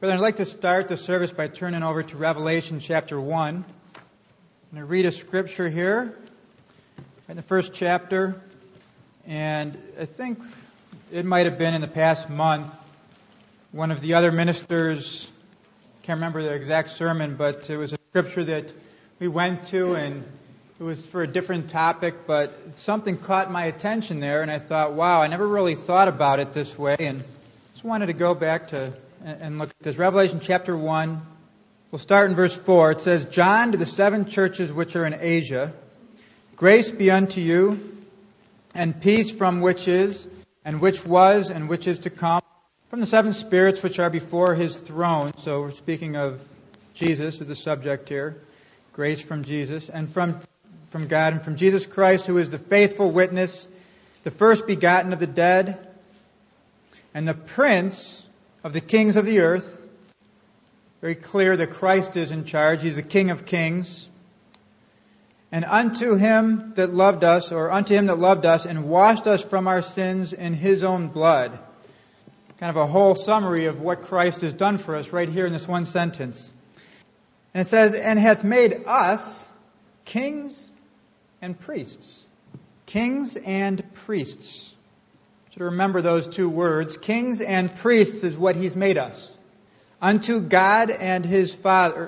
Brethren, I'd like to start the service by turning over to Revelation chapter 1. I'm going to read a scripture here in the first chapter. And I think it might have been in the past month, one of the other ministers, can't remember the exact sermon, but it was a scripture that we went to, and it was for a different topic, but something caught my attention there, and I thought, wow, I never really thought about it this way, and just wanted to go back to and look at this. Revelation chapter 1, we'll start in verse 4. It says, John to the 7 churches which are in Asia, grace be unto you, and peace from which is, and which was, and which is to come, from the 7 spirits which are before His throne. So we're speaking of Jesus as the subject here. Grace from Jesus, and from God, and from Jesus Christ, who is the faithful witness, the first begotten of the dead, and the Prince of the kings of the earth. Very clear that Christ is in charge. He's the King of kings. And unto Him that loved us, and washed us from our sins in His own blood. Kind of a whole summary of what Christ has done for us right here in this one sentence. And it says, and hath made us kings and priests. Kings and priests. To remember those two words, kings and priests is what He's made us. Unto God and His Father,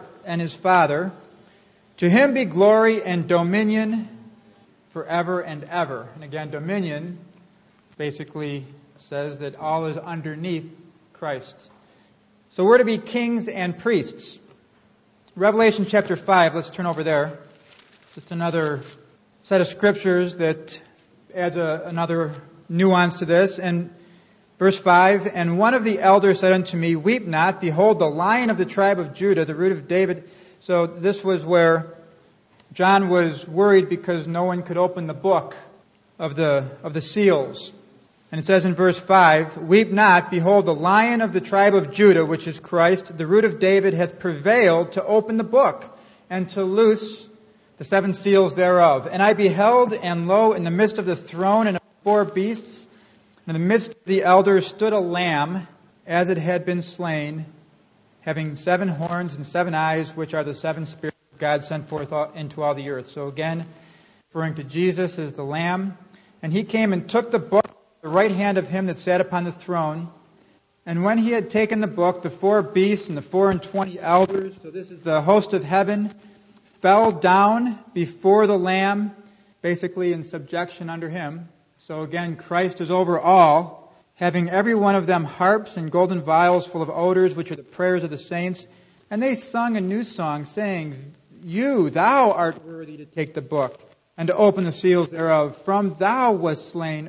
to Him be glory and dominion forever and ever. And again, dominion basically says that all is underneath Christ. So we're to be kings and priests. Revelation chapter 5, let's turn over there. Just another set of scriptures that adds another nuance to this. And verse 5, and one of the elders said unto me, weep not, behold, the Lion of the tribe of Judah, the root of David. So this was where John was worried because no one could open the book of the seals. And it says in verse 5, weep not, behold, the Lion of the tribe of Judah, which is Christ, the root of David, hath prevailed to open the book and to loose the 7 seals thereof. And I beheld, and lo, in the midst of the throne and of 4 beasts, in the midst of the elders stood a lamb, as it had been slain, having 7 horns and 7 eyes, which are the 7 spirits of God sent forth into all the earth. So again, referring to Jesus as the Lamb. And He came and took the book, the right hand of Him that sat upon the throne. And when He had taken the book, the 4 beasts and the 24 elders, so this is the host of heaven, fell down before the Lamb, basically in subjection under Him. So again, Christ is over all, having every one of them harps and golden vials full of odors, which are the prayers of the saints. And they sung a new song, saying, Thou art worthy to take the book, and to open the seals thereof. For thou wast slain,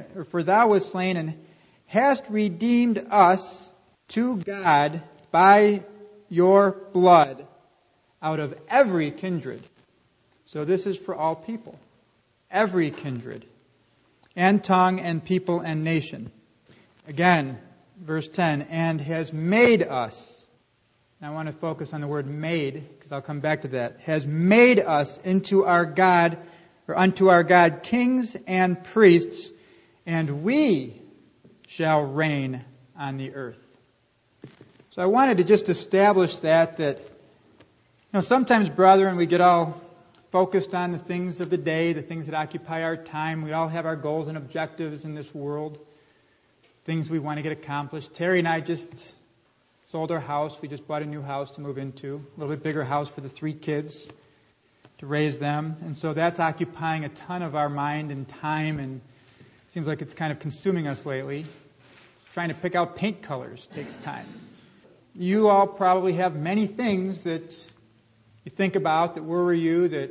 and hast redeemed us to God by your blood out of every kindred. So this is for all people. Every kindred. And tongue and people and nation. Again, verse 10, and has made us. Now I want to focus on the word made, because I'll come back to that. Has made us unto our God kings and priests, and we shall reign on the earth. So I wanted to just establish that sometimes, brethren, we get all focused on the things of the day, the things that occupy our time. We all have our goals and objectives in this world, things we want to get accomplished. Terry and I just sold our house. We just bought a new house to move into, a little bit bigger house for the 3 kids to raise them. And so that's occupying a ton of our mind and time, and it seems like it's kind of consuming us lately. Trying to pick out paint colors takes time. You all probably have many things that you think about, that worry you, that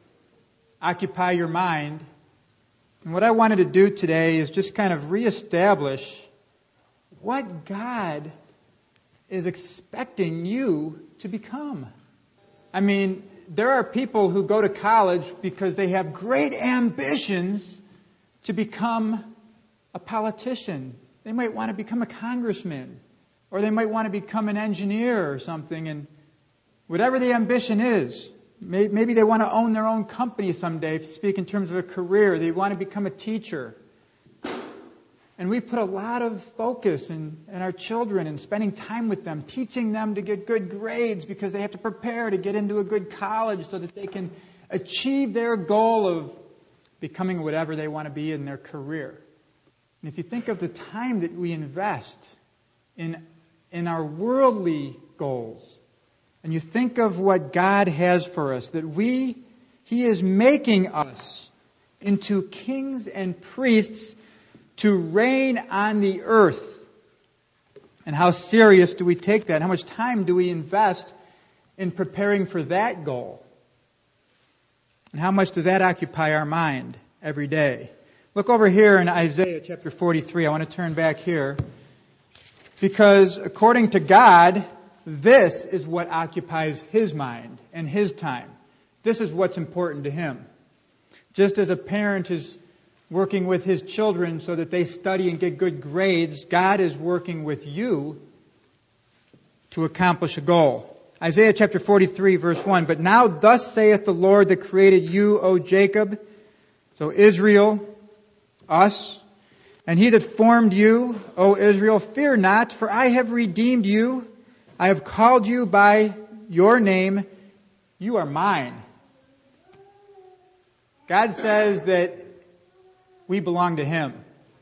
occupy your mind. And what I wanted to do today is just kind of reestablish what God is expecting you to become. I mean, there are people who go to college because they have great ambitions to become a politician. They might want to become a congressman, or they might want to become an engineer or something, and whatever the ambition is, maybe they want to own their own company someday, to speak in terms of a career. They want to become a teacher. And we put a lot of focus in our children and spending time with them, teaching them to get good grades because they have to prepare to get into a good college so that they can achieve their goal of becoming whatever they want to be in their career. And if you think of the time that we invest in our worldly goals, and you think of what God has for us, that He is making us into kings and priests to reign on the earth. And how serious do we take that? How much time do we invest in preparing for that goal? And how much does that occupy our mind every day? Look over here in Isaiah chapter 43. I want to turn back here. Because according to God, this is what occupies His mind and His time. This is what's important to Him. Just as a parent is working with his children so that they study and get good grades, God is working with you to accomplish a goal. Isaiah chapter 43, verse 1. But now thus saith the Lord that created you, O Jacob, so Israel, us, and He that formed you, O Israel, fear not, for I have redeemed you. I have called you by your name. You are mine. God says that we belong to Him.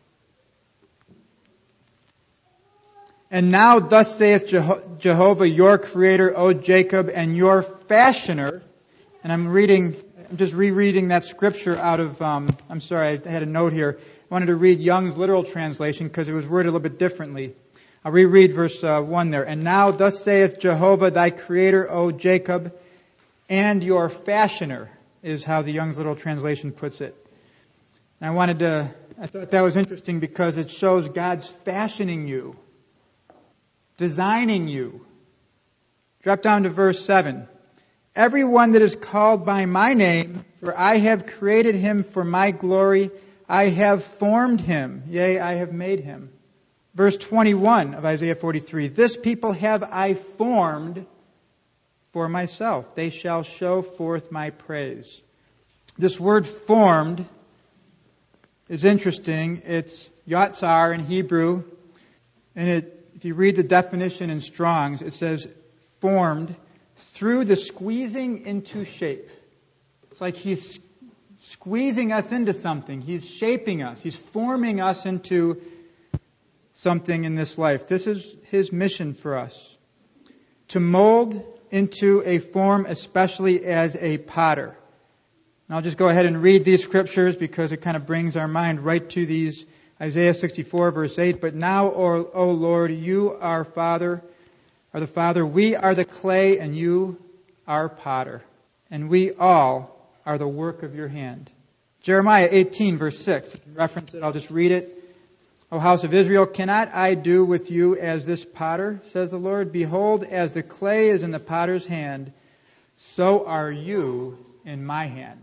And now thus saith Jehovah, your Creator, O Jacob, and your Fashioner. And I'm just rereading that scripture out of, I'm sorry, I had a note here. I wanted to read Young's literal translation because it was worded a little bit differently. I'll reread verse 1 there. And now thus saith Jehovah, thy Creator, O Jacob, and your Fashioner, is how the Young's literal translation puts it. And I thought that was interesting because it shows God's fashioning you, designing you. Drop down to verse 7. Everyone that is called by my name, for I have created him for my glory, I have formed him, yea, I have made him. Verse 21 of Isaiah 43. This people have I formed for myself. They shall show forth my praise. This word formed is interesting. It's yatzar in Hebrew. And if you read the definition in Strong's, it says formed through the squeezing into shape. It's like He's squeezing us into something. He's shaping us. He's forming us into something in this life. This is His mission for us. To mold into a form, especially as a potter. And I'll just go ahead and read these scriptures because it kind of brings our mind right to these. Isaiah 64 verse 8. But now, O Lord, you are the Father. We are the clay and you are potter. And we all are the work of your hand. Jeremiah 18 verse 6. If you reference it, I'll just read it. O house of Israel, cannot I do with you as this potter, says the Lord? Behold, as the clay is in the potter's hand, so are you in my hand.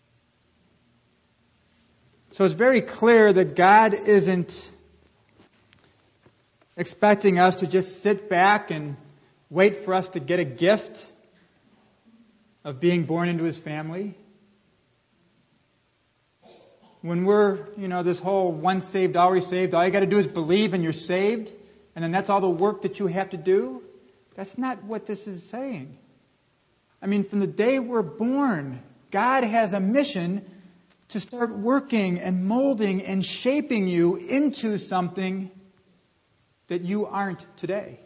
So it's very clear that God isn't expecting us to just sit back and wait for us to get a gift of being born into His family. When we're, this whole once saved, always saved, all you got to do is believe and you're saved, and then that's all the work that you have to do. That's not what this is saying. I mean, from the day we're born, God has a mission to start working and molding and shaping you into something that you aren't today.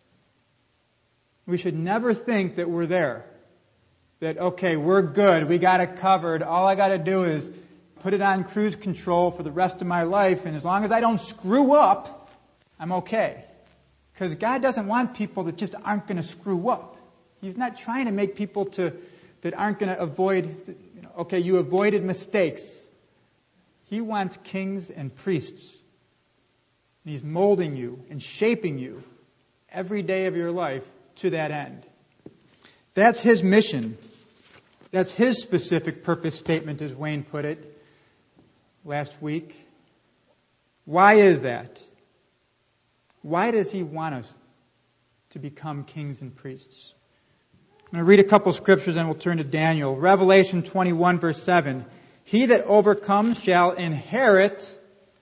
We should never think that we're there. That, okay, we're good, we got it covered, all I got to do is put it on cruise control for the rest of my life, and as long as I don't screw up, I'm okay. Because God doesn't want people that just aren't going to screw up. He's not trying to make people that aren't going to avoid, okay, you avoided mistakes. He wants kings and priests. And He's molding you and shaping you every day of your life to that end. That's His mission. That's His specific purpose statement, as Wayne put it last week. Why is that? Why does He want us to become kings and priests? I'm going to read a couple scriptures and we'll turn to Daniel. Revelation 21 verse 7. He that overcomes shall inherit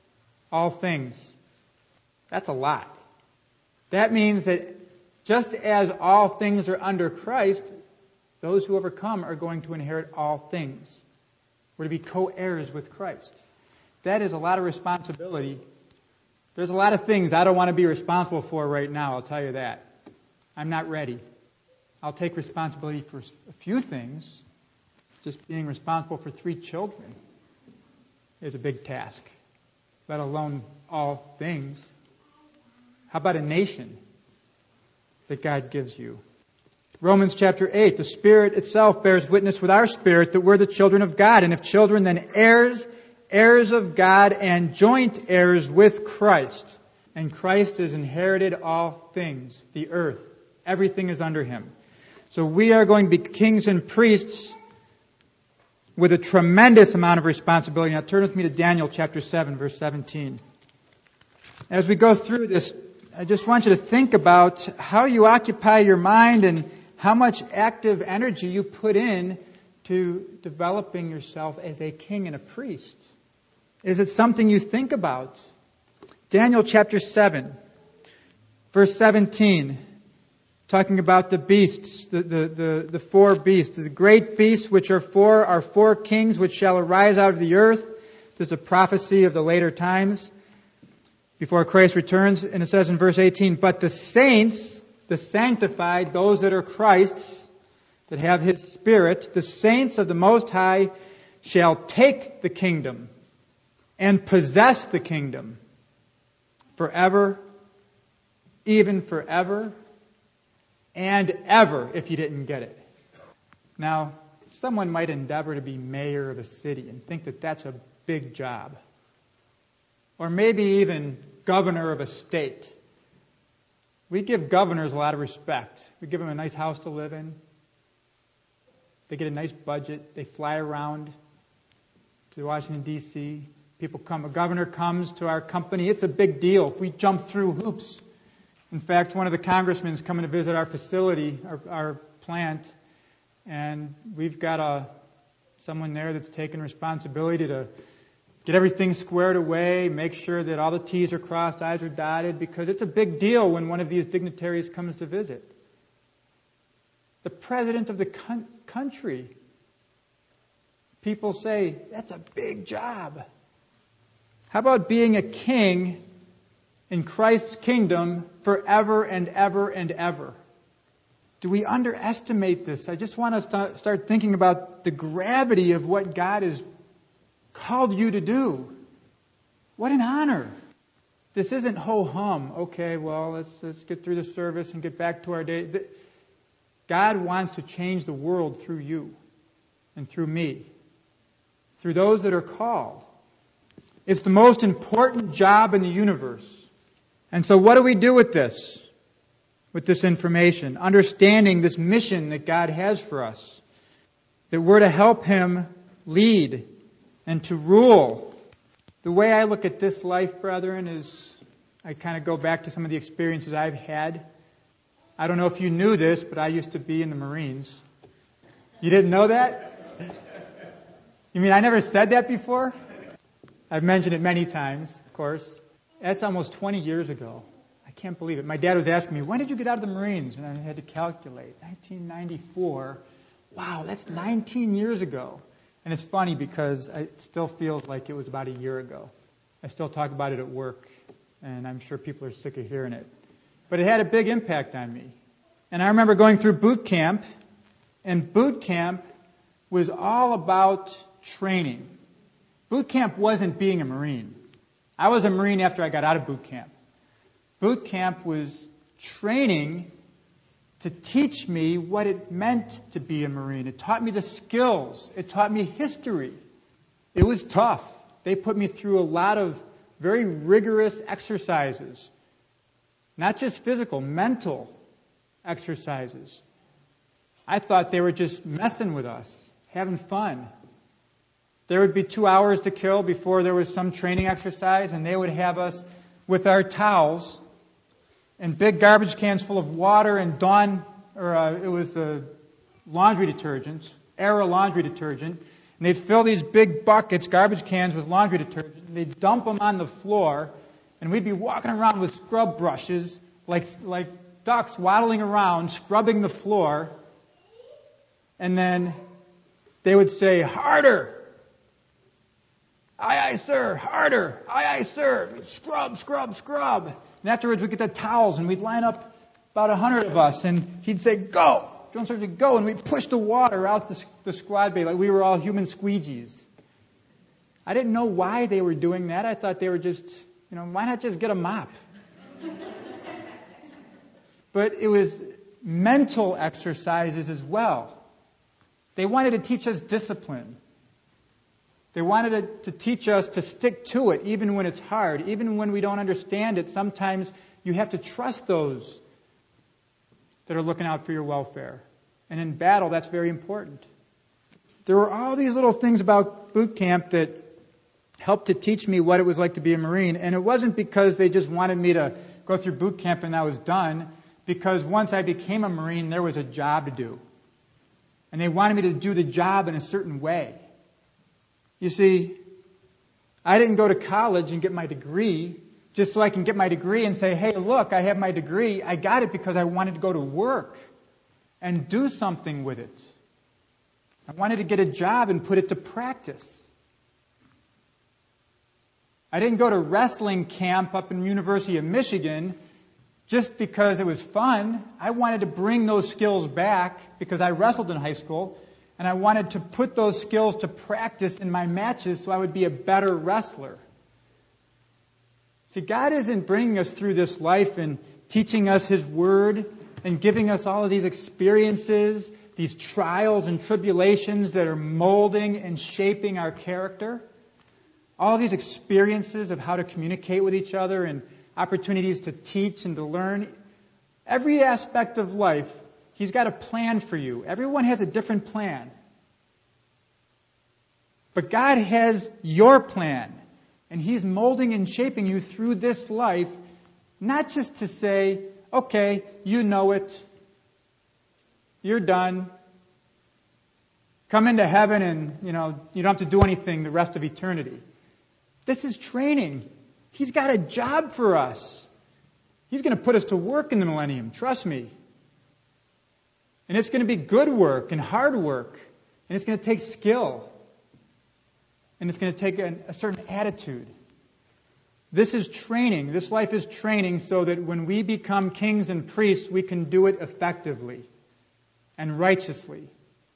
all things. That's a lot. That means that just as all things are under Christ, those who overcome are going to inherit all things. We're to be co-heirs with Christ. That is a lot of responsibility. There's a lot of things I don't want to be responsible for right now, I'll tell you that. I'm not ready. I'll take responsibility for a few things. Just being responsible for 3 children is a big task, let alone all things. How about a nation that God gives you? Romans chapter 8, the Spirit itself bears witness with our spirit that we're the children of God. And if children, then heirs, heirs of God and joint heirs with Christ. And Christ has inherited all things, the earth. Everything is under Him. So we are going to be kings and priests with a tremendous amount of responsibility. Now turn with me to Daniel chapter 7, verse 17. As we go through this, I just want you to think about how you occupy your mind and how much active energy you put in to developing yourself as a king and a priest. Is it something you think about? Daniel chapter 7, verse 17, talking about the beasts, the 4 beasts. The great beasts which are 4 kings which shall arise out of the earth. This is a prophecy of the later times before Christ returns. And it says in verse 18, but the saints, the sanctified, those that are Christ's, that have His Spirit, the saints of the Most High shall take the kingdom and possess the kingdom forever, even forever and ever, if you didn't get it. Now, someone might endeavor to be mayor of a city and think that that's a big job. Or maybe even governor of a state. We give governors a lot of respect. We give them a nice house to live in. They get a nice budget. They fly around to Washington, D.C. People come. A governor comes to our company. It's a big deal. We jump through hoops. In fact, one of the congressmen is coming to visit our facility, our plant, and we've got someone there that's taken responsibility to get everything squared away, make sure that all the T's are crossed, I's are dotted, because it's a big deal when one of these dignitaries comes to visit. The president of the country. People say, that's a big job. How about being a king in Christ's kingdom forever and ever and ever? Do we underestimate this? I just want to start thinking about the gravity of what God has called you to do. What an honor. This isn't ho-hum. Okay, well, let's get through the service and get back to our day. God wants to change the world through you and through me, through those that are called. It's the most important job in the universe. And so what do we do with this information? Understanding this mission that God has for us, that we're to help Him lead and to rule. The way I look at this life, brethren, is I kind of go back to some of the experiences I've had. I don't know if you knew this, but I used to be in the Marines. You didn't know that? You mean I never said that before? I've mentioned it many times, of course. That's almost 20 years ago. I can't believe it. My dad was asking me, when did you get out of the Marines? And I had to calculate. 1994. Wow, that's 19 years ago. And it's funny because it still feels like it was about a year ago. I still talk about it at work, and I'm sure people are sick of hearing it. But it had a big impact on me. And I remember going through boot camp, and boot camp was all about training. Boot camp wasn't being a Marine. I was a Marine after I got out of boot camp. Boot camp was training to teach me what it meant to be a Marine. It taught me the skills. It taught me history. It was tough. They put me through a lot of very rigorous exercises. Not just physical, mental exercises. I thought they were just messing with us, having fun. There would be 2 hours to kill before there was some training exercise, and they would have us with our towels and big garbage cans full of water and laundry detergent, Era laundry detergent, and they'd fill these big buckets, garbage cans with laundry detergent, they'd dump them on the floor, and we'd be walking around with scrub brushes, like ducks waddling around, scrubbing the floor. And then they would say, "Harder! Aye, aye, sir! Harder! Aye, aye, sir! Scrub, scrub, scrub!" And afterwards we'd get the towels, and we'd line up about 100 of us, and he'd say, "Go!" Jones started to go, and we'd push the water out the squad bay like we were all human squeegees. I didn't know why they were doing that. I thought they were just, why not just get a mop? But it was mental exercises as well. They wanted to teach us discipline. They wanted to teach us to stick to it, even when it's hard, even when we don't understand it. Sometimes you have to trust those that are looking out for your welfare. And in battle, that's very important. There were all these little things about boot camp that helped to teach me what it was like to be a Marine. And it wasn't because they just wanted me to go through boot camp and I was done. Because once I became a Marine, there was a job to do. And they wanted me to do the job in a certain way. You see, I didn't go to college and get my degree just so I can get my degree and say, "Hey, look, I have my degree." I got it because I wanted to go to work and do something with it. I wanted to get a job and put it to practice. I didn't go to wrestling camp up in University of Michigan just because it was fun. I wanted to bring those skills back because I wrestled in high school, and I wanted to put those skills to practice in my matches so I would be a better wrestler. See, God isn't bringing us through this life and teaching us His Word and giving us all of these experiences, these trials and tribulations that are molding and shaping our character. All these experiences of how to communicate with each other and opportunities to teach and to learn. Every aspect of life, He's got a plan for you. Everyone has a different plan. But God has your plan. And He's molding and shaping you through this life, not just to say, "Okay, you know it. You're done. Come into heaven and, you don't have to do anything the rest of eternity." This is training. He's got a job for us. He's going to put us to work in the millennium. Trust me. And it's going to be good work and hard work. And it's going to take skill. And it's going to take a certain attitude. This is training. This life is training so that when we become kings and priests, we can do it effectively and righteously.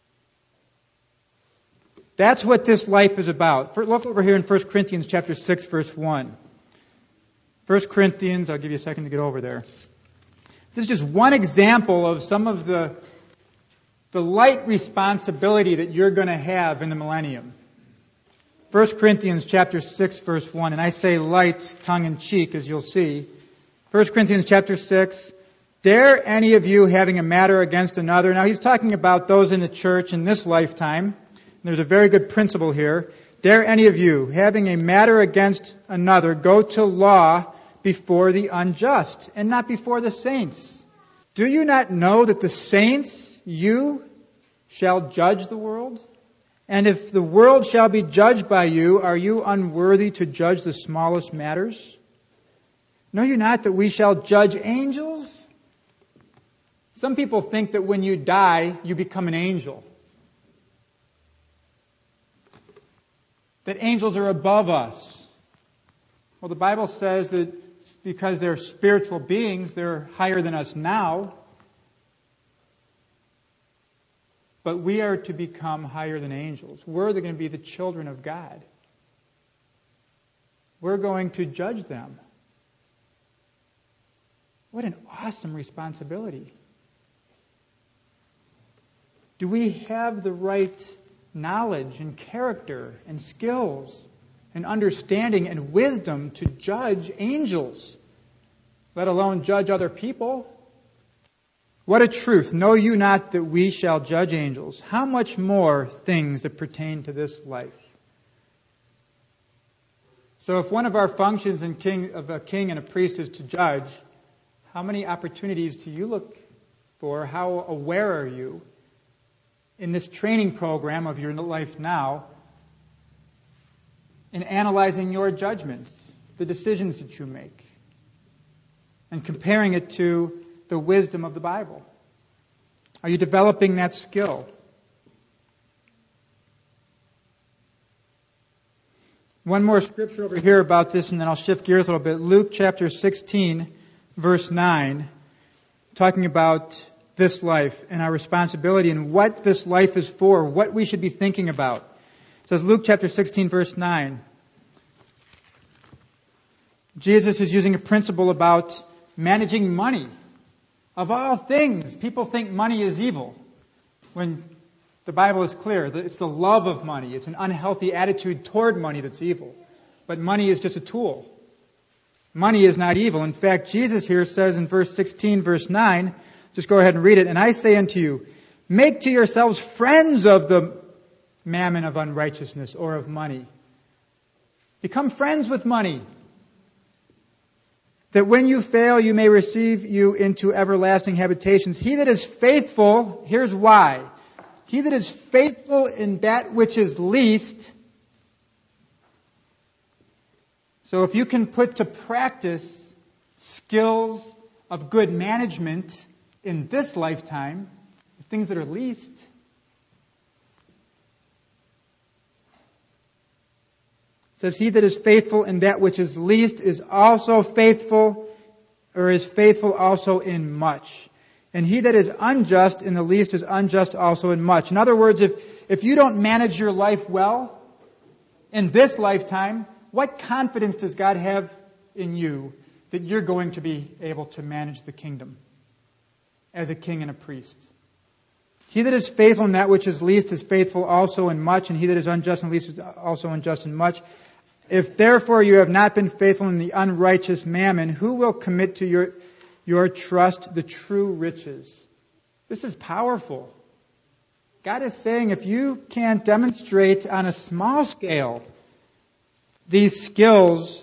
That's what this life is about. Look over here in 1 Corinthians chapter 6, verse 1. 1 Corinthians, I'll give you a second to get over there. This is just one example of some of the light responsibility that you're going to have in the millennium. 1 Corinthians chapter 6, verse 1. And I say light, tongue-in-cheek, as you'll see. 1 Corinthians chapter 6. "Dare any of you, having a matter against another..." Now he's talking about those in the church in this lifetime. There's a very good principle here. "Dare any of you, having a matter against another, go to law before the unjust, and not before the saints. Do you not know that the saints, you, shall judge the world? And if the world shall be judged by you, are you unworthy to judge the smallest matters? Know you not that we shall judge angels?" Some people think that when you die, you become an angel. That angels are above us. Well, the Bible says that because they're spiritual beings, they're higher than us now. But we are to become higher than angels. We're going to be the children of God. We're going to judge them. What an awesome responsibility. Do we have the right knowledge and character and skills and understanding and wisdom to judge angels, let alone judge other people? What a truth. Know you not that we shall judge angels? How much more things that pertain to this life? So if one of our functions of a king and a priest is to judge, how many opportunities do you look for? How aware are you in this training program of your life now in analyzing your judgments, the decisions that you make, and comparing it to the wisdom of the Bible? Are you developing that skill? One more scripture over here about this, and then I'll shift gears a little bit. Luke chapter 16, verse 9, talking about this life and our responsibility and what this life is for, what we should be thinking about. It says, Luke chapter 16, verse 9. Jesus is using a principle about managing money. Of all things, people think money is evil, when the Bible is clear that it's the love of money. It's an unhealthy attitude toward money that's evil. But money is just a tool. Money is not evil. In fact, Jesus here says in verse 16, verse 9, just go ahead and read it. And I say unto you, make to yourselves friends of the mammon of unrighteousness or of money. Become friends with money, that when you fail, you may receive you into everlasting habitations. He that is faithful, here's why. He that is faithful in that which is least. So if you can put to practice skills of good management in this lifetime, the things that are least, says, he that is faithful in that which is least is also faithful, or is faithful also in much. And he that is unjust in the least is unjust also in much. In other words, if you don't manage your life well in this lifetime, what confidence does God have in you that you're going to be able to manage the kingdom as a king and a priest? He that is faithful in that which is least is faithful also in much, and he that is unjust in the least is also unjust in much. If therefore you have not been faithful in the unrighteous mammon, who will commit to your trust the true riches? This is powerful. God is saying if you can't demonstrate on a small scale these skills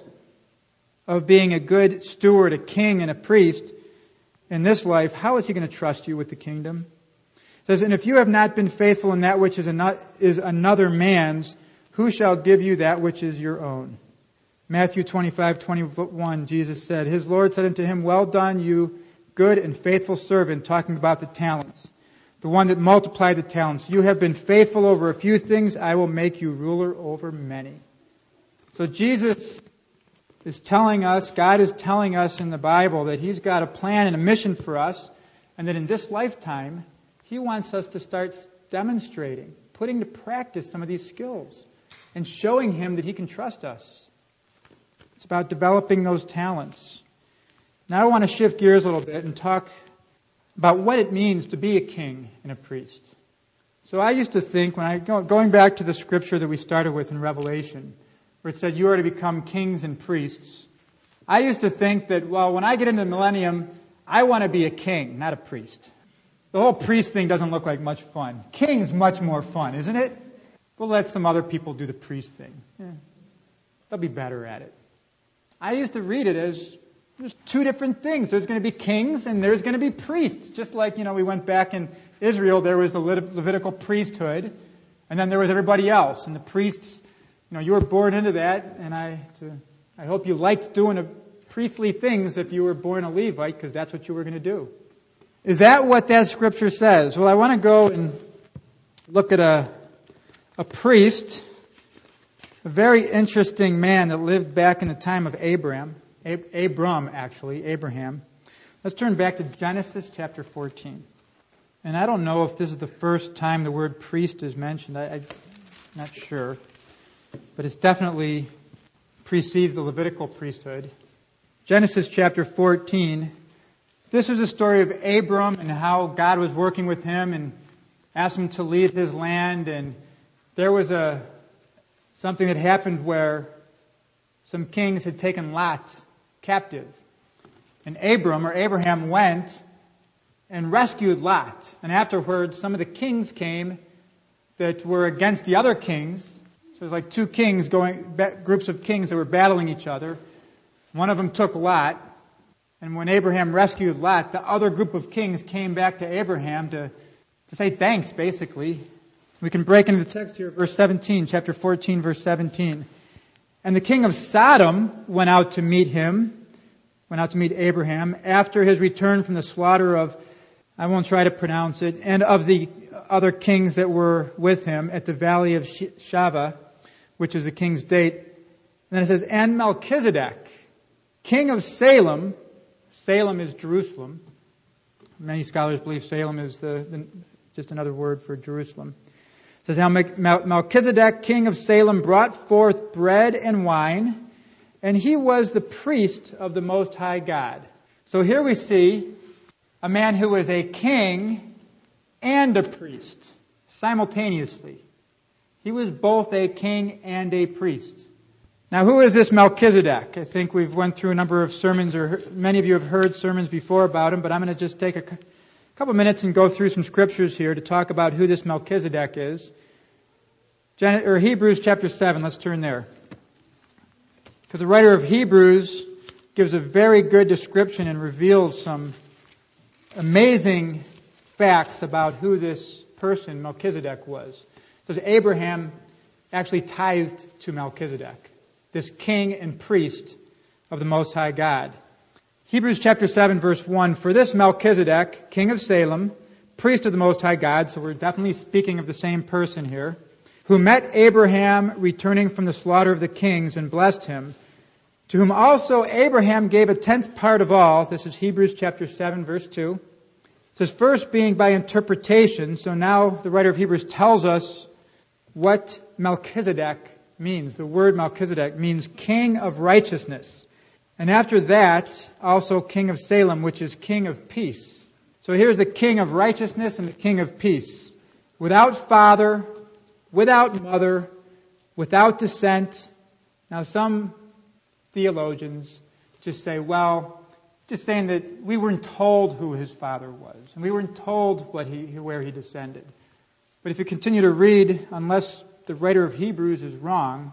of being a good steward, a king, and a priest in this life, how is he going to trust you with the kingdom? It says, and if you have not been faithful in that which is another man's, who shall give you that which is your own? Matthew 25:21, Jesus said, his Lord said unto him, well done, you good and faithful servant, talking about the talents, the one that multiplied the talents. You have been faithful over a few things, I will make you ruler over many. So Jesus is telling us, God is telling us in the Bible that he's got a plan and a mission for us, and that in this lifetime, he wants us to start demonstrating, putting to practice some of these skills, and showing him that he can trust us. It's about developing those talents. Now I want to shift gears a little bit and talk about what it means to be a king and a priest. So I used to think, going back to the scripture that we started with in Revelation, where it said you are to become kings and priests, I used to think that, well, when I get into the millennium, I want to be a king, not a priest. The whole priest thing doesn't look like much fun. King's much more fun, isn't it? We'll let some other people do the priest thing. Yeah. They'll be better at it. I used to read it as there's two different things. There's going to be kings and there's going to be priests. Just like, we went back in Israel, there was the Levitical priesthood, and then there was everybody else. And the priests, you were born into that, and I hope you liked doing priestly things if you were born a Levite, because that's what you were going to do. Is that what that scripture says? Well, I want to go and look at a priest, a very interesting man that lived back in the time of Abraham. Let's turn back to Genesis chapter 14. And I don't know if this is the first time the word priest is mentioned. I'm not sure. But it definitely precedes the Levitical priesthood. Genesis chapter 14. This is a story of Abram and how God was working with him and asked him to leave his land. And there was something that happened where some kings had taken Lot captive. And Abraham went and rescued Lot. And afterwards, some of the kings came that were against the other kings. So it was like two kings groups of kings that were battling each other. One of them took Lot. And when Abraham rescued Lot, the other group of kings came back to Abraham to say thanks, basically. We can break into the text here, verse 17, chapter 14, verse 17. And the king of Sodom went out to meet Abraham after his return from the slaughter of, I won't try to pronounce it, and of the other kings that were with him at the valley of Shaveh, which is the king's date. And then it says, and Melchizedek, king of Salem. Salem is Jerusalem. Many scholars believe Salem is just another word for Jerusalem. It says, now Melchizedek, king of Salem, brought forth bread and wine, and he was the priest of the Most High God. So here we see a man who was a king and a priest simultaneously. He was both a king and a priest. Now, who is this Melchizedek? I think we've went through a number of sermons, or many of you have heard sermons before about him, but I'm going to just take a couple minutes and go through some scriptures here to talk about who this Melchizedek is. Hebrews chapter 7, let's turn there. Because the writer of Hebrews gives a very good description and reveals some amazing facts about who this person, Melchizedek, was. It says Abraham actually tithed to Melchizedek, this king and priest of the Most High God. Hebrews chapter 7, verse 1, for this Melchizedek, king of Salem, priest of the Most High God, so we're definitely speaking of the same person here, who met Abraham returning from the slaughter of the kings and blessed him, to whom also Abraham gave a tenth part of all. This is Hebrews chapter 7, verse 2. It says, first being by interpretation, so now the writer of Hebrews tells us what Melchizedek means. The word Melchizedek means king of righteousness. And after that, also king of Salem, which is king of peace. So here's the king of righteousness and the king of peace. Without father, without mother, without descent. Now some theologians just say, well, just saying that we weren't told who his father was, and we weren't told where he descended. But if you continue to read, unless the writer of Hebrews is wrong,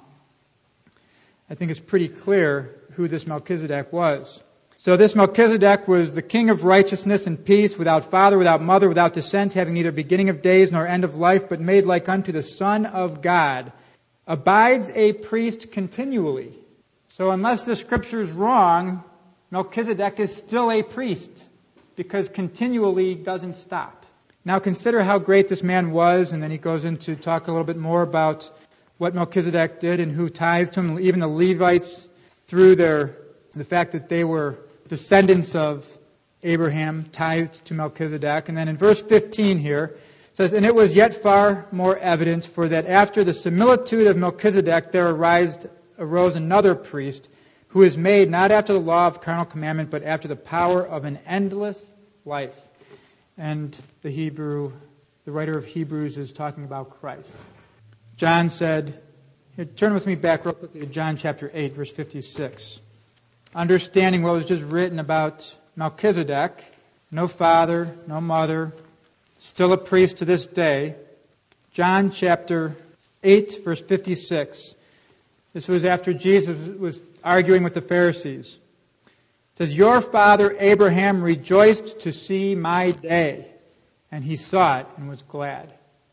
I think it's pretty clear who this Melchizedek was. So this Melchizedek was the king of righteousness and peace, without father, without mother, without descent, having neither beginning of days nor end of life, but made like unto the Son of God, abides a priest continually. So unless the scripture is wrong, Melchizedek is still a priest, because continually doesn't stop. Now consider how great this man was, and then he goes into talk a little bit more about what Melchizedek did and who tithed him. Even the Levites, through the fact that they were descendants of Abraham, tithed to Melchizedek. And then in verse 15 here, it says, and it was yet far more evident, for that after the similitude of Melchizedek there arose another priest, who is made not after the law of carnal commandment, but after the power of an endless life. And the writer of Hebrews is talking about Christ. John said, here, turn with me back real quickly to John chapter 8, verse 56. Understanding what was just written about Melchizedek, no father, no mother, still a priest to this day. John chapter 8, verse 56. This was after Jesus was arguing with the Pharisees. It says, your father Abraham rejoiced to see my day, and he saw it and was glad.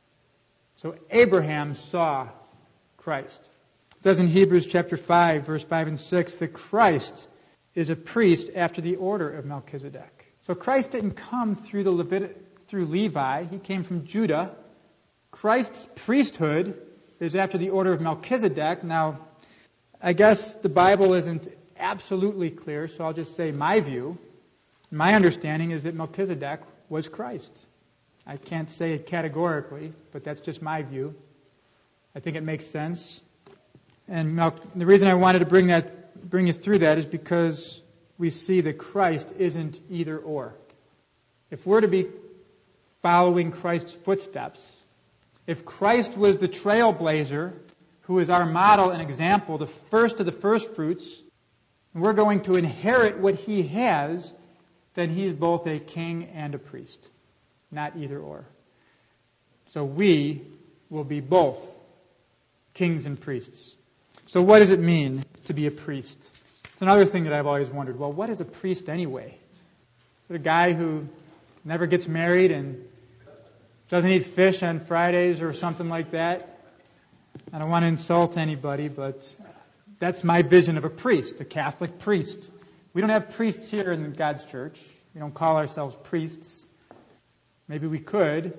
So Abraham saw Christ. It says in Hebrews chapter 5, verse 5 and 6, that Christ is a priest after the order of Melchizedek. So Christ didn't come through Levi. He came from Judah. Christ's priesthood is after the order of Melchizedek. Now, I guess the Bible isn't absolutely clear, so I'll just say my view. My understanding is that Melchizedek was Christ. I can't say it categorically, but that's just my view. I think it makes sense. And the reason I wanted to bring you through that is because we see that Christ isn't either or. If we're to be following Christ's footsteps, if Christ was the trailblazer, who is our model and example, the first of the first fruits, and we're going to inherit what he has, then he's both a king and a priest, not either or. So we will be both kings and priests. So what does it mean to be a priest? It's another thing that I've always wondered. Well, what is a priest anyway? Is it a guy who never gets married and doesn't eat fish on Fridays or something like that? I don't want to insult anybody, but That's my vision of a priest, a Catholic priest. We don't have priests here in God's church. We don't call ourselves priests. Maybe we could,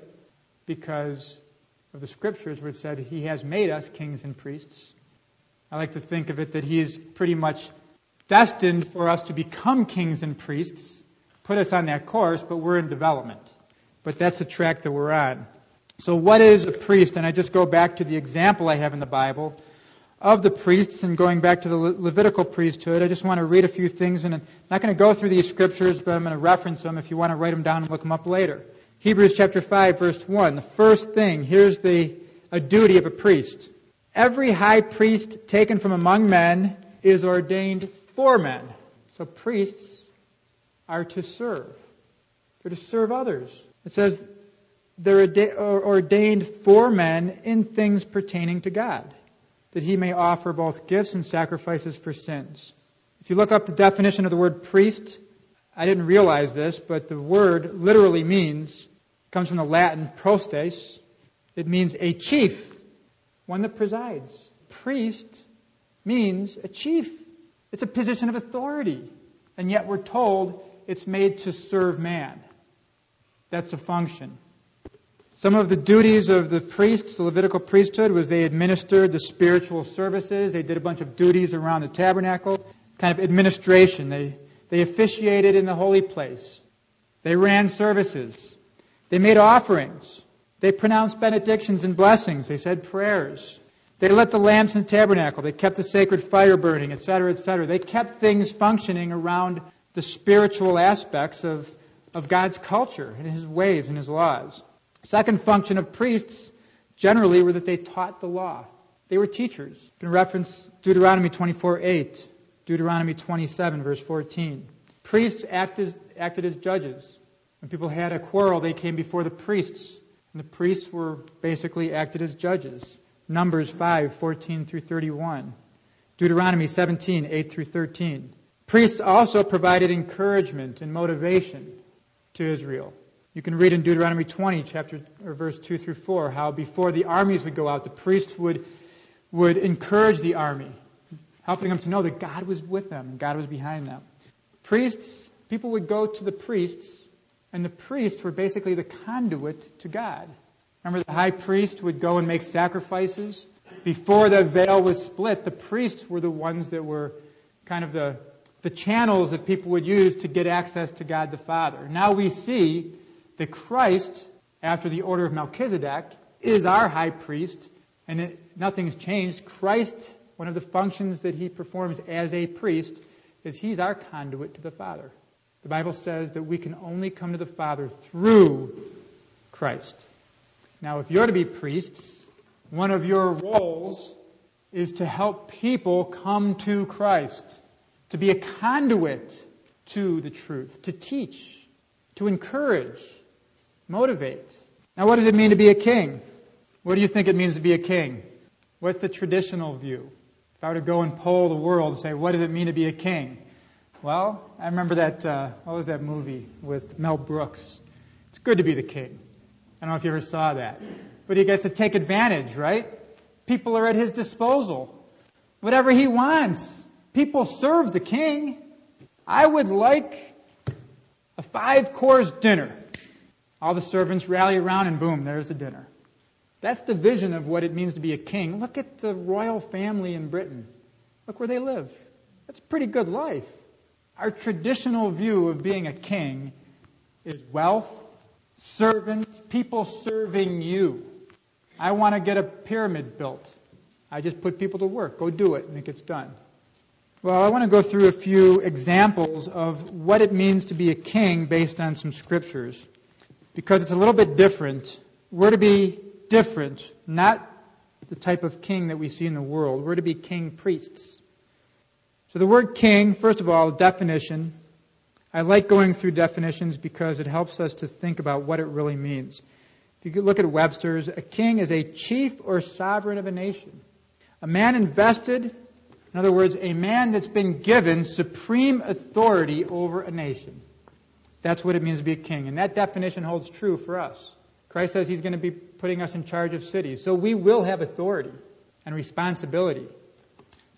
because of the Scriptures where it said He has made us kings and priests. I like to think of it that He is pretty much destined for us to become kings and priests, put us on that course, but we're in development. But that's the track that we're on. So what is a priest? And I just go back to the example I have in the Bible of the priests, and going back to the Levitical priesthood. I just want to read a few things, and I'm not going to go through these scriptures, but I'm going to reference them if you want to write them down and look them up later. Hebrews chapter 5, verse 1. The first thing, here's a duty of a priest. Every high priest taken from among men is ordained for men. So priests are to serve. They're to serve others. It says they're ordained for men in things pertaining to God, that He may offer both gifts and sacrifices for sins. If you look up the definition of the word priest, I didn't realize this, but the word literally comes from the Latin prostes. It means a chief, one that presides. Priest means a chief. It's a position of authority. And yet we're told it's made to serve man. That's a function. Some of the duties of the priests, the Levitical priesthood, was they administered the spiritual services. They did a bunch of duties around the tabernacle, kind of administration. They officiated in the holy place. They ran services. They made offerings. They pronounced benedictions and blessings. They said prayers. They lit the lamps in the tabernacle. They kept the sacred fire burning, etc., etc. They kept things functioning around the spiritual aspects of God's culture and His ways and His laws. Second function of priests generally were that they taught the law. They were teachers. You can reference Deuteronomy 24:8, Deuteronomy 27, verse 14. Priests acted as judges. When people had a quarrel, they came before the priests. And the priests were basically acted as judges. Numbers 5:14 through 31. Deuteronomy 17:8 through 13. Priests also provided encouragement and motivation to Israel. You can read in Deuteronomy 20, verse 2 through 4, how before the armies would go out, the priests would encourage the army, helping them to know that God was with them and God was behind them. People would go to the priests, and the priests were basically the conduit to God. Remember, the high priest would go and make sacrifices. Before the veil was split, the priests were the ones that were kind of the channels that people would use to get access to God the Father. Now we see that Christ, after the order of Melchizedek, is our high priest, and nothing's changed. Christ, one of the functions that He performs as a priest, is He's our conduit to the Father. The Bible says that we can only come to the Father through Christ. Now, if you're to be priests, one of your roles is to help people come to Christ, to be a conduit to the truth, to teach, to encourage, motivate. Now, what does it mean to be a king? What do you think it means to be a king? What's the traditional view? If I were to go and poll the world and say, what does it mean to be a king? Well, I remember that, what was that movie with Mel Brooks? It's good to be the king. I don't know if you ever saw that. But he gets to take advantage, right? People are at his disposal. Whatever he wants. People serve the king. I would like a 5-course dinner. All the servants rally around and boom, there's the dinner. That's the vision of what it means to be a king. Look at the royal family in Britain. Look where they live. That's a pretty good life. Our traditional view of being a king is wealth, servants, people serving you. I want to get a pyramid built. I just put people to work. Go do it, and it gets done. Well, I want to go through a few examples of what it means to be a king based on some scriptures. Because it's a little bit different. We're to be different, not the type of king that we see in the world. We're to be king priests. So the word king, first of all, definition. I like going through definitions because it helps us to think about what it really means. If you look at Webster's, a king is a chief or sovereign of a nation. A man invested, in other words, a man that's been given supreme authority over a nation. That's what it means to be a king. And that definition holds true for us. Christ says He's going to be putting us in charge of cities. So we will have authority and responsibility.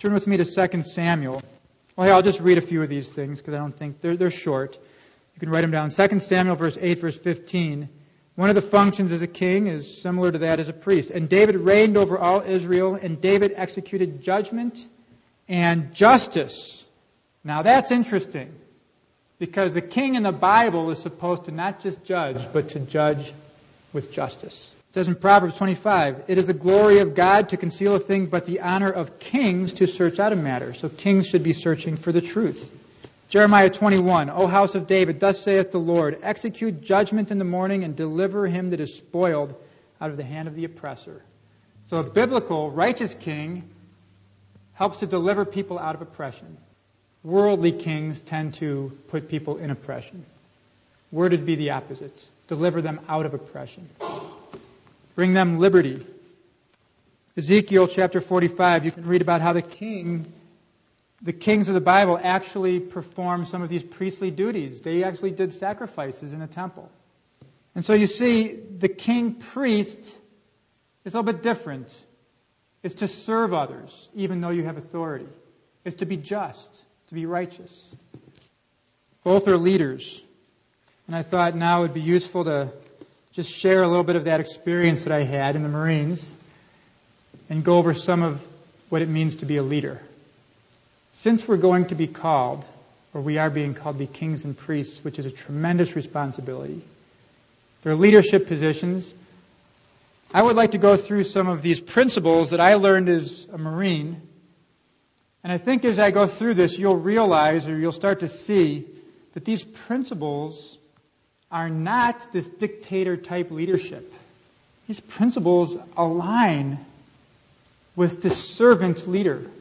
Turn with me to 2 Samuel. Well, I'll just read a few of these things because I don't think they're short. You can write them down. 2 Samuel verse 8, verse 15. One of the functions as a king is similar to that as a priest. And David reigned over all Israel, and David executed judgment and justice. Now that's interesting, because the king in the Bible is supposed to not just judge, but to judge with justice. It says in Proverbs 25, it is the glory of God to conceal a thing, but the honor of kings to search out a matter. So kings should be searching for the truth. Jeremiah 21, O house of David, thus saith the Lord, execute judgment in the morning and deliver him that is spoiled out of the hand of the oppressor. So a biblical, righteous king helps to deliver people out of oppression. Worldly kings tend to put people in oppression. We're to be the opposite. Deliver them out of oppression. Bring them liberty. Ezekiel chapter 45, you can read about how the kings of the Bible actually performed some of these priestly duties. They actually did sacrifices in a temple. And so you see, the king priest is a little bit different. It's to serve others, even though you have authority. It's to be just, to be righteous. Both are leaders. And I thought now it would be useful to just share a little bit of that experience that I had in the Marines and go over some of what it means to be a leader. Since we're going to be called, or we are being called to be kings and priests, which is a tremendous responsibility, they're leadership positions, I would like to go through some of these principles that I learned as a Marine. And I think as I go through this, you'll realize, or you'll start to see, that these principles are not this dictator-type leadership. These principles align with this servant leader. And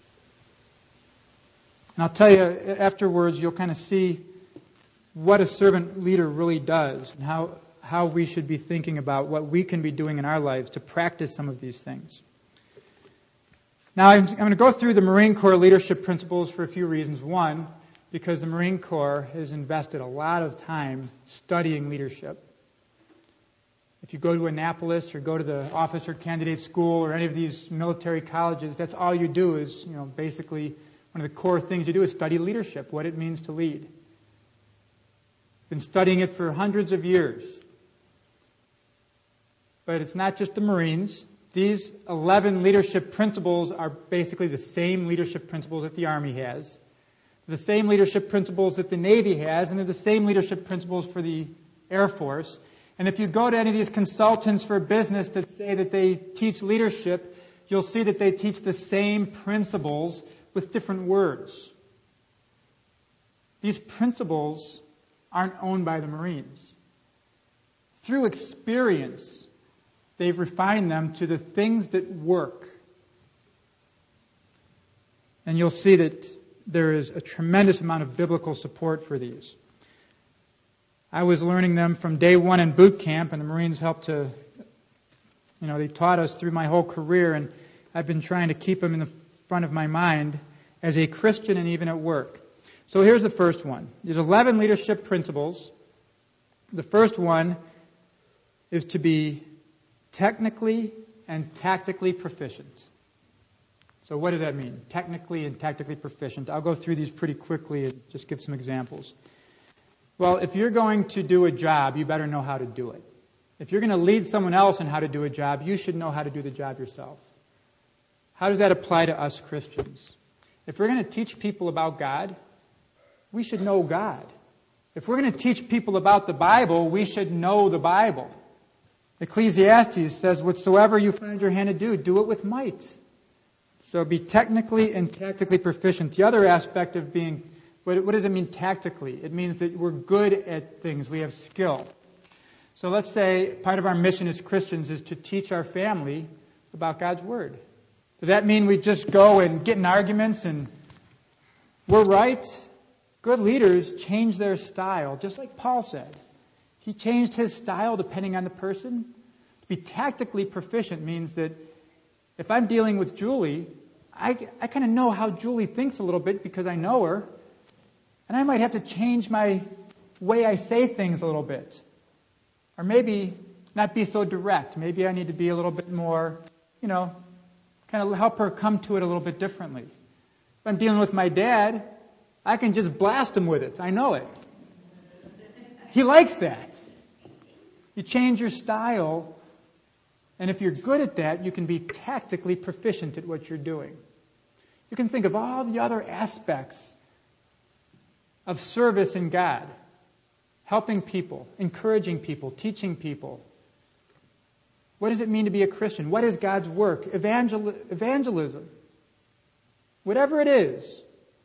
I'll tell you, afterwards, you'll kind of see what a servant leader really does and how we should be thinking about what we can be doing in our lives to practice some of these things. Now, I'm going to go through the Marine Corps leadership principles for a few reasons. One, because the Marine Corps has invested a lot of time studying leadership. If you go to Annapolis or go to the officer candidate school or any of these military colleges, that's all you do is, basically one of the core things you do is study leadership, what it means to lead. Been studying it for hundreds of years. But it's not just the Marines. These 11 leadership principles are basically the same leadership principles that the Army has, the same leadership principles that the Navy has, and they're the same leadership principles for the Air Force. And if you go to any of these consultants for business that say that they teach leadership, you'll see that they teach the same principles with different words. These principles aren't owned by the Marines. Through experience, they've refined them to the things that work. And you'll see that there is a tremendous amount of biblical support for these. I was learning them from day one in boot camp, and the Marines helped to, they taught us through my whole career, and I've been trying to keep them in the front of my mind as a Christian and even at work. So here's the first one. There's 11 leadership principles. The first one is to be technically and tactically proficient. So what does that mean? Technically and tactically proficient. I'll go through these pretty quickly and just give some examples. Well, if you're going to do a job, you better know how to do it. If you're going to lead someone else on how to do a job, you should know how to do the job yourself. How does that apply to us Christians? If we're going to teach people about God, we should know God. If we're going to teach people about the Bible, we should know the Bible. Ecclesiastes says, whatsoever you find your hand to do, do it with might. So be technically and tactically proficient. The other aspect of being, what does it mean tactically? It means that we're good at things. We have skill. So let's say part of our mission as Christians is to teach our family about God's Word. Does that mean we just go and get in arguments and we're right? Good leaders change their style, just like Paul said. He changed his style depending on the person. To be tactically proficient means that if I'm dealing with Julie, I kind of know how Julie thinks a little bit because I know her. And I might have to change my way I say things a little bit. Or maybe not be so direct. Maybe I need to be a little bit more, kind of help her come to it a little bit differently. If I'm dealing with my dad, I can just blast him with it. I know it. He likes that. You change your style, and if you're good at that, you can be tactically proficient at what you're doing. You can think of all the other aspects of service in God. Helping people, encouraging people, teaching people. What does it mean to be a Christian? What is God's work? Evangelism. Whatever it is,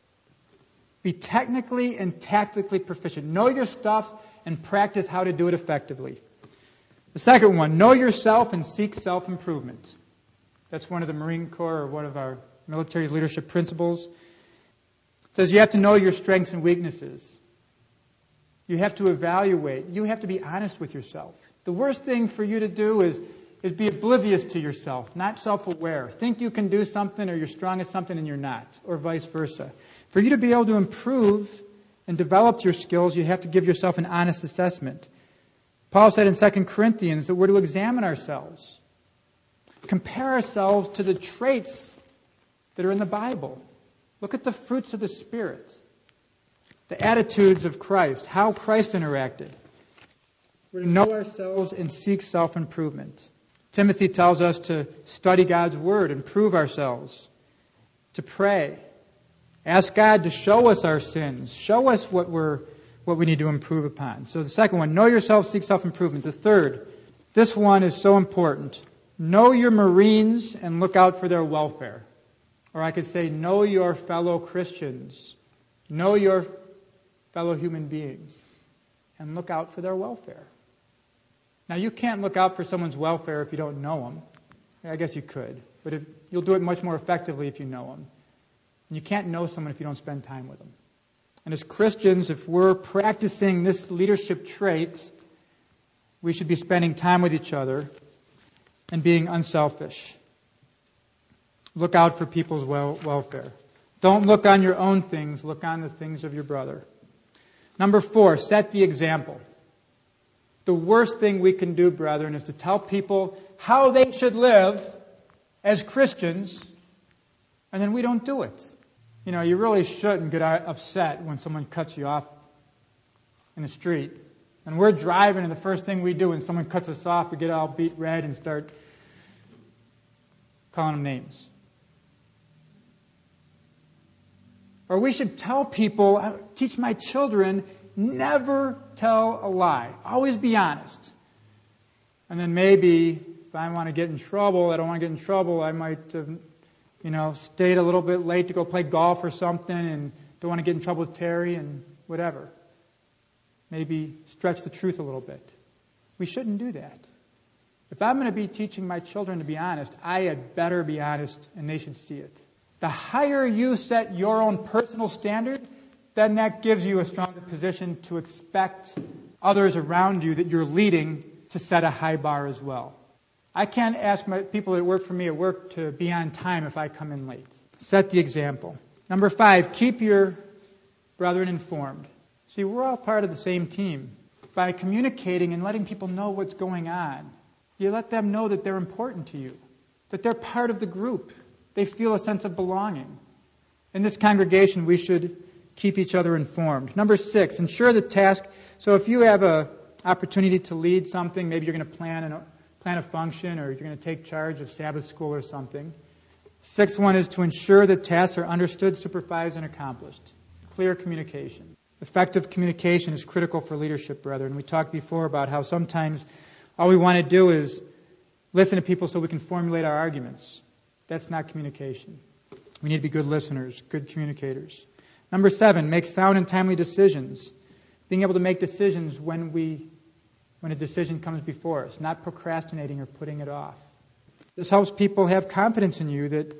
be technically and tactically proficient. Know your stuff and practice how to do it effectively. The second one, know yourself and seek self-improvement. That's one of the Marine Corps or one of our military leadership principles. It says you have to know your strengths and weaknesses. You have to evaluate. You have to be honest with yourself. The worst thing for you to do is be oblivious to yourself, not self-aware. Think you can do something or you're strong at something and you're not, or vice versa. For you to be able to improve and develop your skills, you have to give yourself an honest assessment. Paul said in 2 Corinthians that we're to examine ourselves, compare ourselves to the traits that are in the Bible. Look at the fruits of the Spirit, the attitudes of Christ, how Christ interacted. We're to know ourselves and seek self-improvement. Timothy tells us to study God's Word, improve ourselves, to pray. Ask God to show us our sins, show us what we need to improve upon. So the second one, know yourself, seek self-improvement. The third, this one is so important. Know your Marines and look out for their welfare. Or I could say, know your fellow Christians. Know your fellow human beings and look out for their welfare. Now, you can't look out for someone's welfare if you don't know them. I guess you could, but you'll do it much more effectively if you know them. And you can't know someone if you don't spend time with them. And as Christians, if we're practicing this leadership trait, we should be spending time with each other and being unselfish. Look out for people's welfare. Don't look on your own things, look on the things of your brother. Number 4, set the example. The worst thing we can do, brethren, is to tell people how they should live as Christians, and then we don't do it. You know, you really shouldn't get upset when someone cuts you off in the street. And we're driving, and the first thing we do when someone cuts us off, we get all beat red and start calling them names. Or we should tell people, teach my children, never tell a lie. Always be honest. And then maybe if I want to get in trouble, I don't want to get in trouble, I might have, stayed a little bit late to go play golf or something and don't want to get in trouble with Terry and whatever. Maybe stretch the truth a little bit. We shouldn't do that. If I'm going to be teaching my children to be honest, I had better be honest and they should see it. The higher you set your own personal standard, then that gives you a stronger position to expect others around you that you're leading to set a high bar as well. I can't ask my people that work for me at work to be on time if I come in late. Set the example. Number 5, keep your brethren informed. See, we're all part of the same team. By communicating and letting people know what's going on, you let them know that they're important to you, that they're part of the group. They feel a sense of belonging. In this congregation, we should keep each other informed. Number 6, ensure the task. So if you have an opportunity to lead something, maybe you're going to plan a function or you're going to take charge of Sabbath school or something. 6th one is to ensure that tasks are understood, supervised, and accomplished. Clear communication. Effective communication is critical for leadership, brethren. We talked before about how sometimes all we want to do is listen to people so we can formulate our arguments. That's not communication. We need to be good listeners, good communicators. Number 7, make sound and timely decisions. Being able to make decisions when a decision comes before us, not procrastinating or putting it off. This helps people have confidence in you that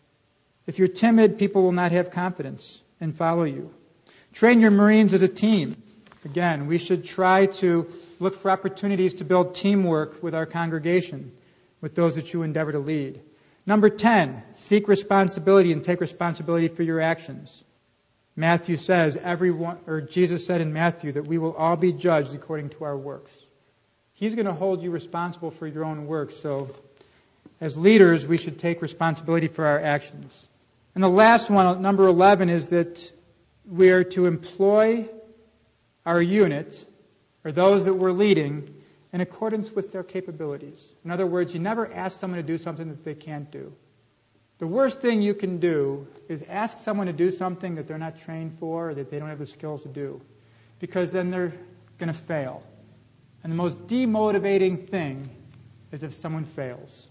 if you're timid, people will not have confidence and follow you. Train your Marines as a team. Again, we should try to look for opportunities to build teamwork with our congregation, with those that you endeavor to lead. Number 10, seek responsibility and take responsibility for your actions. Matthew says, Jesus said in Matthew that we will all be judged according to our works. He's going to hold you responsible for your own works. So As leaders, we should take responsibility for our actions. And the last one, number 11, is that we are to employ our unit, or those that we're leading, in accordance with their capabilities. In other words, you never ask someone to do something that they can't do. The worst thing you can do is ask someone to do something that they're not trained for or that they don't have the skills to do, because then they're going to fail. And the most demotivating thing is if someone fails.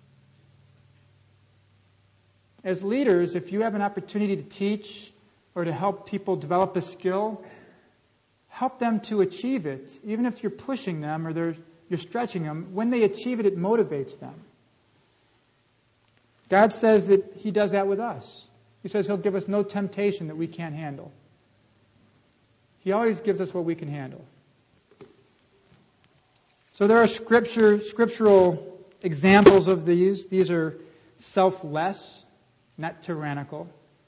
As leaders, if you have an opportunity to teach or to help people develop a skill, help them to achieve it. Even if you're pushing them or you're stretching them, when they achieve it, it motivates them. God says that He does that with us. He says He'll give us no temptation that we can't handle. He always gives us what we can handle. So there are scriptural examples of these. These are selfless, not tyrannical.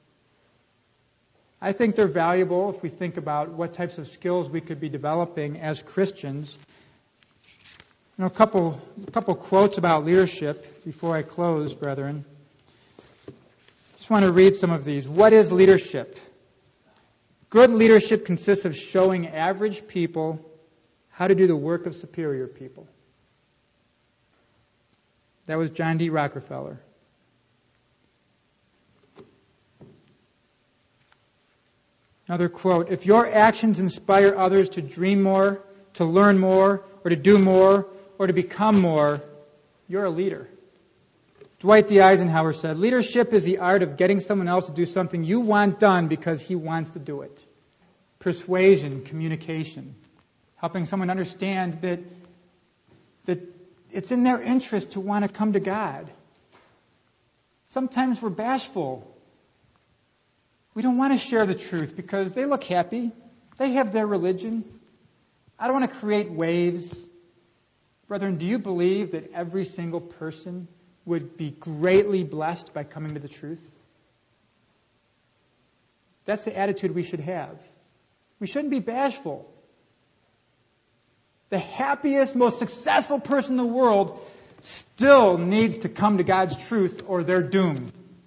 I think they're valuable if we think about what types of skills we could be developing as Christians. A couple quotes about leadership before I close, brethren. Just want to read some of these. What is leadership? Good leadership consists of showing average people how to do the work of superior people. That was John D. Rockefeller. Another quote, if your actions inspire others to dream more, to learn more, or to do more, or to become more, you're a leader. Dwight D. Eisenhower said, leadership is the art of getting someone else to do something you want done because he wants to do it. Persuasion, communication, helping someone understand that it's in their interest to want to come to God. Sometimes we're bashful. We don't want to share the truth because they look happy. They have their religion. I don't want to create waves. Brethren, do you believe that every single person would be greatly blessed by coming to the truth? That's the attitude we should have. We shouldn't be bashful. The happiest, most successful person in the world still needs to come to God's truth or they're doomed.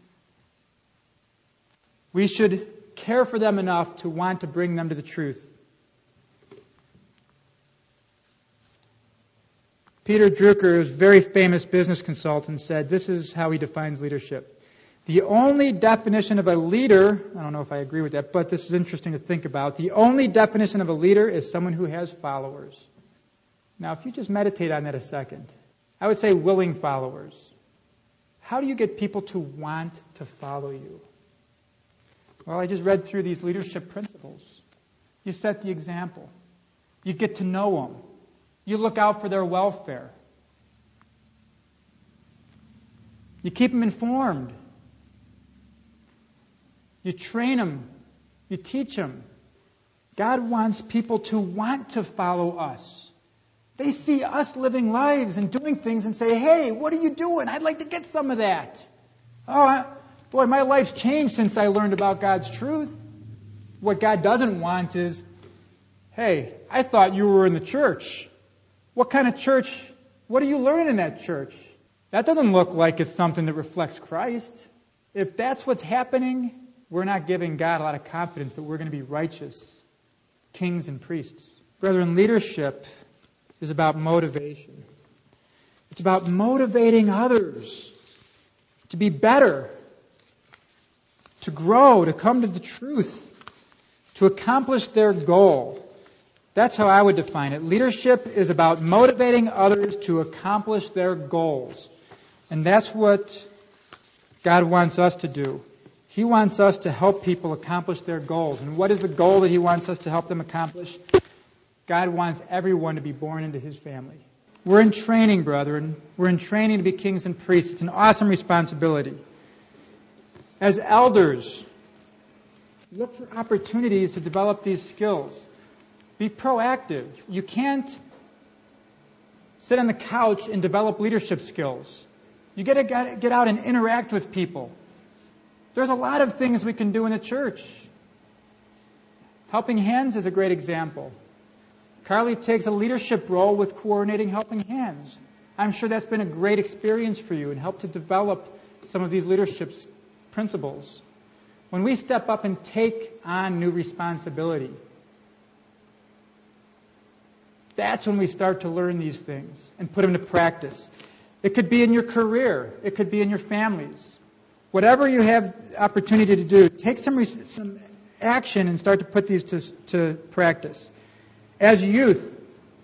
We should care for them enough to want to bring them to the truth. Peter Drucker, who's a very famous business consultant, said this is how he defines leadership. The only definition of a leader, I don't know if I agree with that, but this is interesting to think about. The only definition of a leader is someone who has followers. Now, if you just meditate on that a second, I would say willing followers. How do you get people to want to follow you? Well, I just read through these leadership principles. You set the example. You get to know them. You look out for their welfare. You keep them informed. You train them. You teach them. God wants people to want to follow us. They see us living lives and doing things and say, hey, what are you doing? I'd like to get some of that. Boy, my life's changed since I learned about God's truth. What God doesn't want is, hey, I thought you were in the church. What kind of church? What are you learning in that church? That doesn't look like it's something that reflects Christ. If that's what's happening, we're not giving God a lot of confidence that we're going to be righteous kings and priests. Brethren, leadership is about motivation. It's about motivating others to be better, to grow, to come to the truth, to accomplish their goal. That's how I would define it. Leadership is about motivating others to accomplish their goals. And that's what God wants us to do. He wants us to help people accomplish their goals. And what is the goal that He wants us to help them accomplish? God wants everyone to be born into His family. We're in training, brethren. We're in training to be kings and priests. It's an awesome responsibility. As elders, look for opportunities to develop these skills. Be proactive. You can't sit on the couch and develop leadership skills. You got to get out and interact with people. There's a lot of things we can do in the church. Helping Hands is a great example. Carly takes a leadership role with coordinating Helping Hands. I'm sure that's been a great experience for you and helped to develop some of these leadership principles. When we step up and take on new responsibility, that's when we start to learn these things and put them into practice. It could be in your career. It could be in your families. Whatever you have opportunity to do, take some action and start to put these to practice. As youth,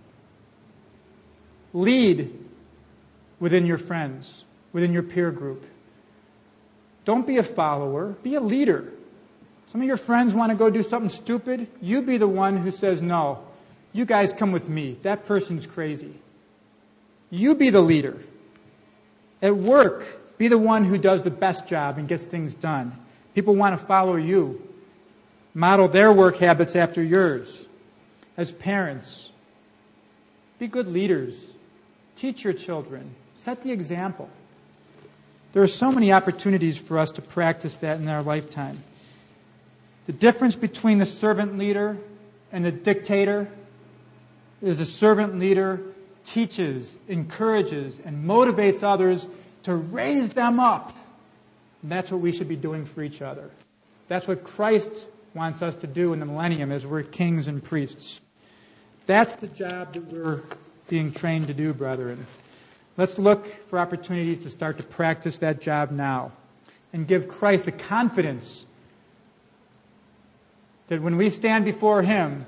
lead within your friends, within your peer group. Don't be a follower, be a leader. Some of your friends want to go do something stupid. You be the one who says, no, you guys come with me. That person's crazy. You be the leader. At work, be the one who does the best job and gets things done. People want to follow you. Model their work habits after yours. As parents, be good leaders. Teach your children. Set the example. There are so many opportunities for us to practice that in our lifetime. The difference between the servant leader and the dictator is the servant leader teaches, encourages, and motivates others to raise them up. And that's what we should be doing for each other. That's what Christ wants us to do in the millennium as we're kings and priests. That's the job that we're being trained to do, brethren. Let's look for opportunities to start to practice that job now and give Christ the confidence that when we stand before Him,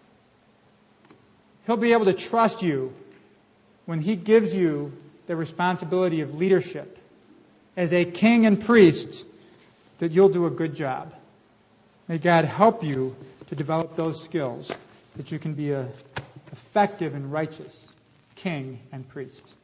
He'll be able to trust you when He gives you the responsibility of leadership as a king and priest, that you'll do a good job. May God help you to develop those skills that you can be an effective and righteous king and priest.